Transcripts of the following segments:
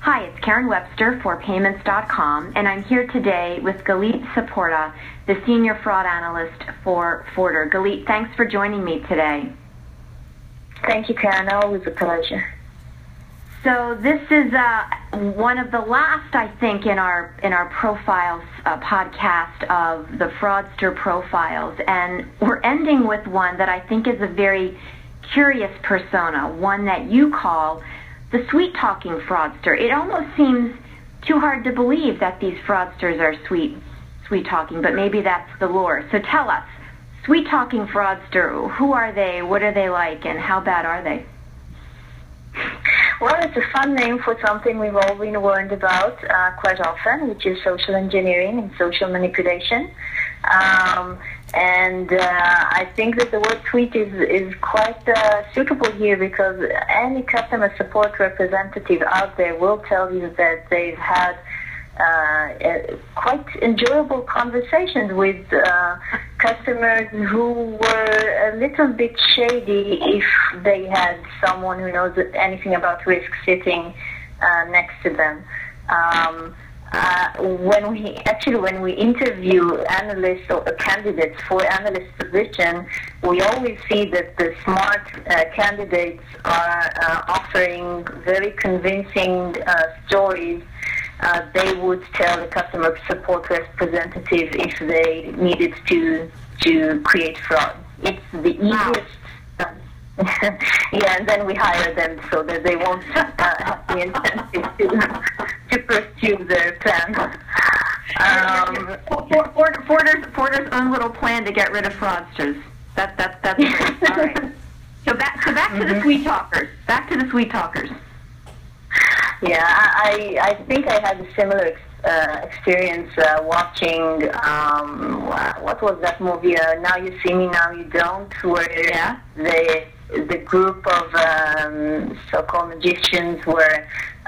Hi, it's Karen Webster for Payments.com, and I'm here today with Galit Saporta, the Senior Fraud Analyst for Forder. Galit, thanks for joining me today. Thank you, Karen. Always a pleasure. So this is one of the last, I think, in our profiles podcast of the fraudster profiles, and we're ending with one that I think is a very curious persona, one that you call the sweet-talking fraudster. It almost seems too hard to believe that these fraudsters are sweet-talking, but maybe that's the lure. So tell us, sweet-talking fraudster, who are they, what are they like, and how bad are they? Well, it's a fun name for something we've all been warned about quite often, which is social engineering and social manipulation. I think that the word sweet is quite suitable here, because any customer support representative out there will tell you that they've had quite enjoyable conversations with customers who were a little bit shady if they had someone who knows anything about risk sitting next to them. When we interview analysts or candidates for analyst position, we always see that the smart candidates are offering very convincing stories. They would tell the customer support representative if they needed to create fraud. It's the easiest. Yeah, and then we hire them so that they won't have the incentive to pursue their plan. Forder's own little plan to get rid of fraudsters. That's great. All right. So back to the sweet talkers. Back to the sweet talkers. Yeah, I think I had a similar experience watching, what was that movie, Now You See Me, Now You Don't, where the group of so-called magicians were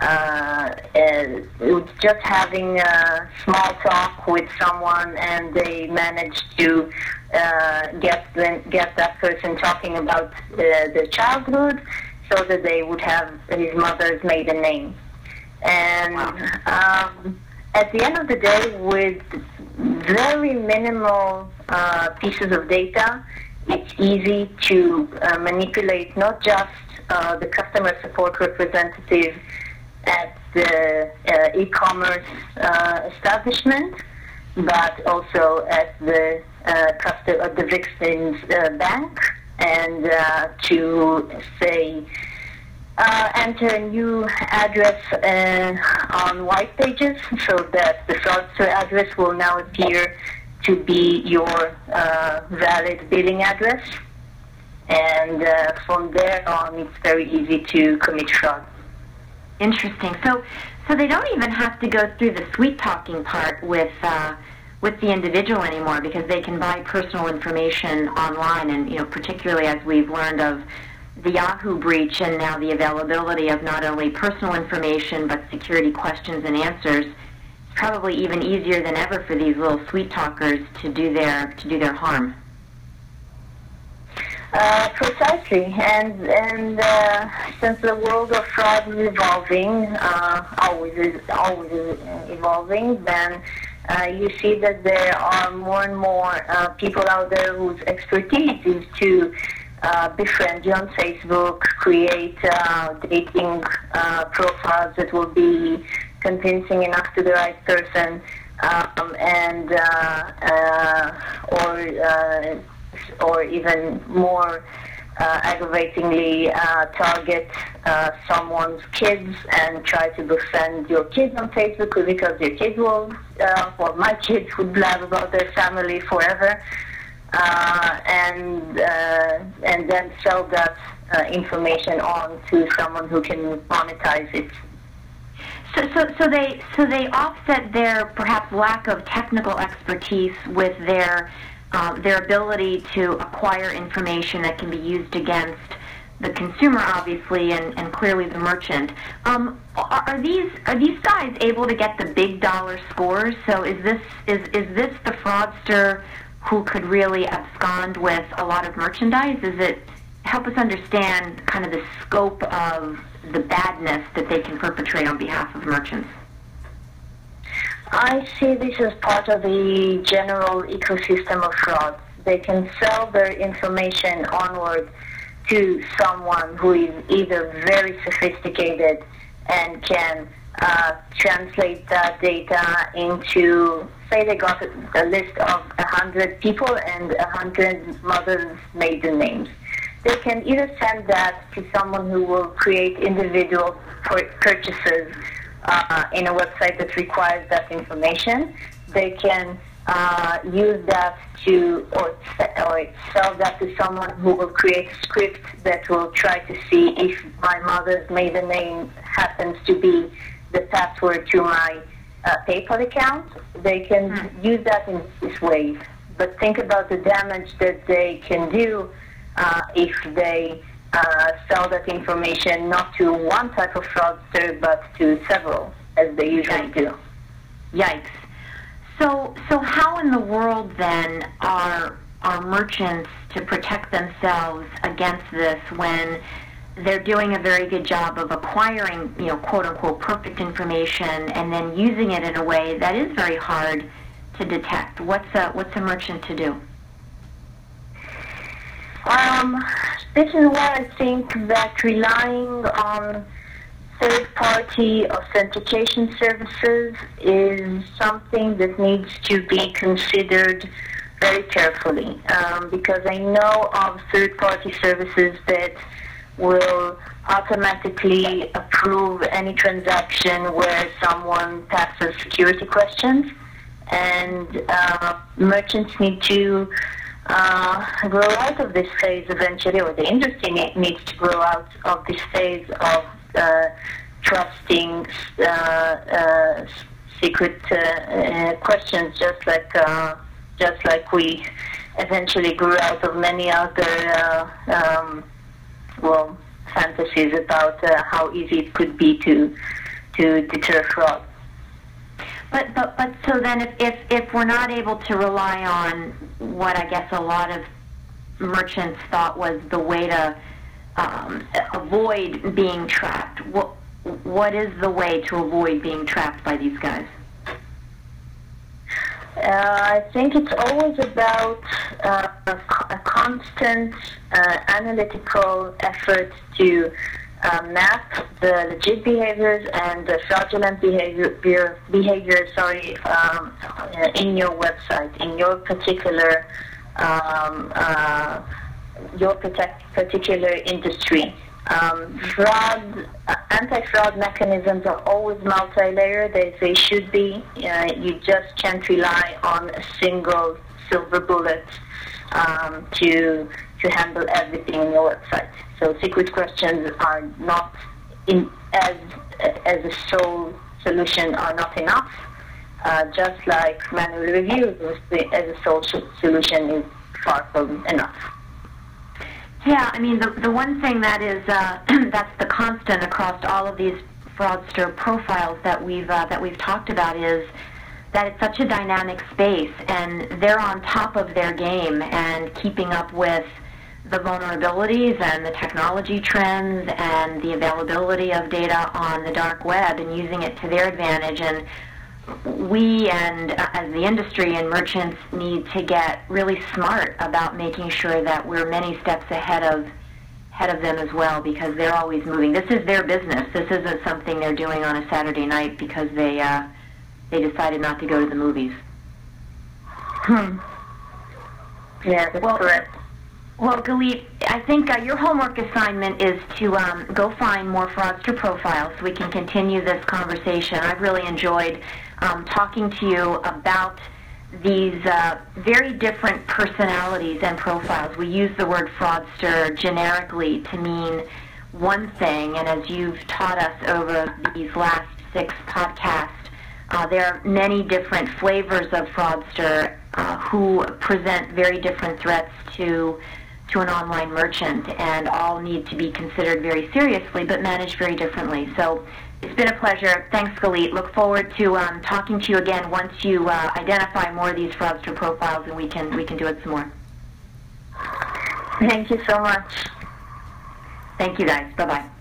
just having a small talk with someone, and they managed to get that person talking about their childhood, so that they would have his mother's maiden name. And at the end of the day, with very minimal pieces of data, it's easy to manipulate not just the customer support representative at the e-commerce establishment, but also at the victim's bank, and to say enter a new address on white pages, so that the fraudster address will now appear to be your valid billing address, and from there on it's very easy to commit fraud. Interesting. So they don't even have to go through the sweet talking part with the individual anymore, because they can buy personal information online, and particularly as we've learned of the Yahoo breach, and now the availability of not only personal information but security questions and answers. It's probably even easier than ever for these little sweet talkers to do their harm. Precisely, and since the world of fraud is evolving, always evolving, then you see that there are more and more people out there whose expertise is to befriend you on Facebook, create dating profiles that will be convincing enough to the right person, or even more aggravatingly target someone's kids and try to befriend your kids on Facebook, because your kids will, or my kids would blab about their family forever, and then sell that information on to someone who can monetize it. So they offset their perhaps lack of technical expertise with their ability to acquire information that can be used against the consumer, obviously, and clearly the merchant. Are these guys able to get the big dollar scores? So is this the fraudster who could really abscond with a lot of merchandise? Help us understand kind of the scope of the badness that they can perpetrate on behalf of merchants? I see this as part of the general ecosystem of fraud. They can sell their information onward to someone who is either very sophisticated and can translate that data into, say they got a list of 100 people and 100 mothers' maiden names. They can either send that to someone who will create individual purchases in a website that requires that information. They can use that to, or sell that to someone who will create a script that will try to see if my mother's maiden name happens to be the password to my PayPal account. They can use that in this way. But think about the damage that they can do if they sell that information not to one type of fraudster but to several, as they usually do. Yikes. So how in the world then are merchants to protect themselves against this when they're doing a very good job of acquiring, quote unquote, perfect information and then using it in a way that is very hard to detect? What's a merchant to do? This is where I think that relying on third-party authentication services is something that needs to be considered very carefully, because I know of third-party services that will automatically approve any transaction where someone passes security questions, and merchants need to grow out of this phase eventually, or the industry needs to grow out of this phase of trusting secret questions, just like we eventually grew out of many other fantasies about how easy it could be to deter fraud. But so then if we're not able to rely on what I guess a lot of merchants thought was the way to avoid being trapped, what is the way to avoid being trapped by these guys? I think it's always about a constant analytical effort to map the legit behaviors and the fraudulent behavior in your website, in your particular industry. Anti-fraud mechanisms are always multi-layered, as they should be. You just can't rely on a single silver bullet to handle everything in your website. So secret questions are not as a sole solution are not enough. Just like manual reviews as a sole solution is far from enough. Yeah, I mean the one thing that is that's the constant across all of these fraudster profiles that we've talked about is that it's such a dynamic space, and they're on top of their game and keeping up with the vulnerabilities and the technology trends and the availability of data on the dark web and using it to their advantage. And we and as the industry and merchants need to get really smart about making sure that we're many steps ahead of them as well, because they're always moving. This is their business. This isn't something they're doing on a Saturday night because they decided not to go to the movies. Yeah, that's correct. Well, Galit, I think your homework assignment is to go find more fraudster profiles so we can continue this conversation. I've really enjoyed talking to you about these very different personalities and profiles. We use the word fraudster generically to mean one thing, and as you've taught us over these last 6 podcasts, there are many different flavors of fraudster who present very different threats to an online merchant, and all need to be considered very seriously but managed very differently. So it's been a pleasure. Thanks, Galit. Look forward to talking to you again once you identify more of these fraudster profiles, and we can do it some more. Thank you so much. Thank you, guys. Bye-bye.